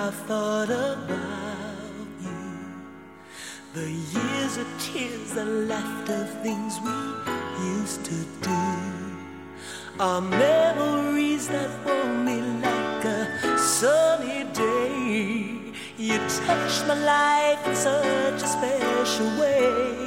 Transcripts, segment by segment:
I thought about you, the years of tears, the laughter, things we used to do, are memories that warm me like a sunny day. You touched my life in such a special way.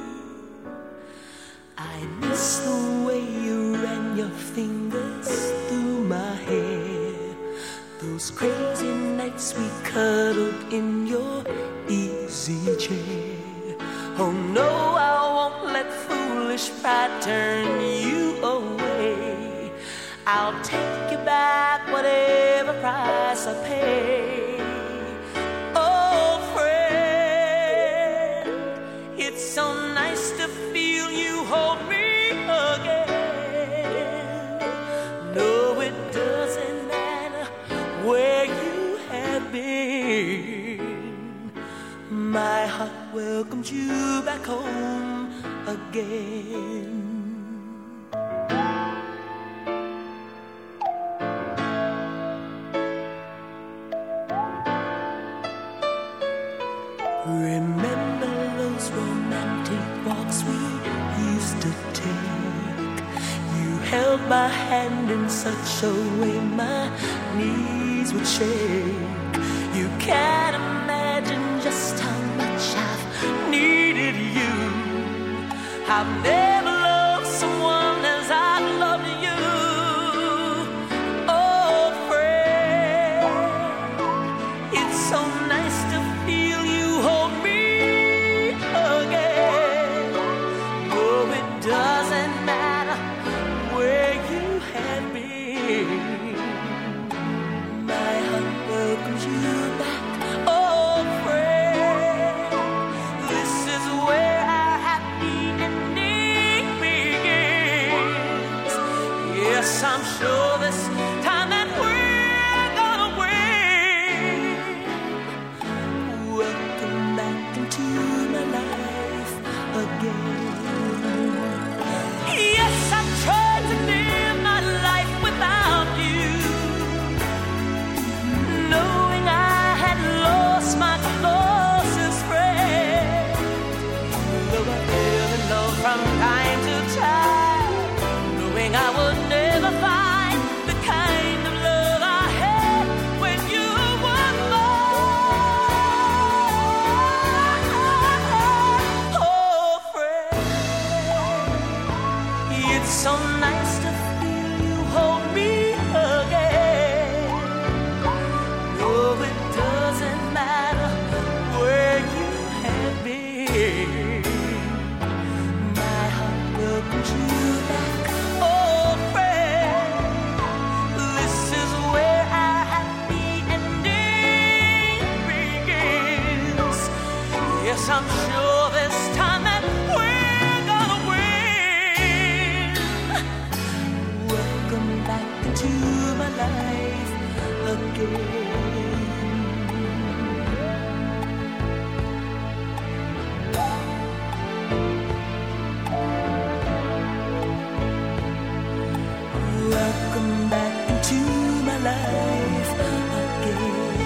I miss the way you ran your fingers through my hair, those crazy nights we cuddled in your easy chair. Oh no, I won't let foolish pride turn you away. I'll take you back, whatever price I pay. Oh friend, it's so nice to feel you hold me again. No, it doesn't matter where you have been. My heart welcomes you back home again. Remember those romantic walks we used to take? You held my hand in such a way my knees would shake. You can't imagine just how much I've needed you. I've never loved someone as I loved you. Oh friend, it's so nice to feel you hold me again. Oh, it doesn't matter where you have been. My heart welcomes you back. Oh, friend, this is where our happy ending begins. Yes, I'm sure this time that we're gonna win. Welcome back into my life again. Yes, I've tried to live my life without you, knowing I had lost my closest friend. Though I fell in love from time to time, knowing I would never find the kind of love I had when you were mine. Oh, friend, it's so nice to feel you hold me again. No, it doesn't matter where you have been. My heart welcomes you back. Oh, friend, this is where our happy ending begins. Yes, I'm sure this time that we're gonna win. Welcome back into my life again. Welcome back into my life again.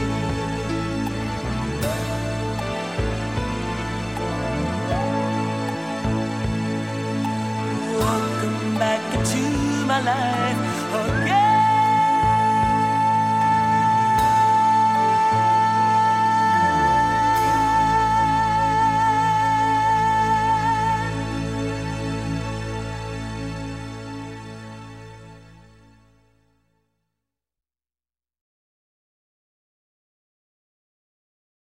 Welcome back into my life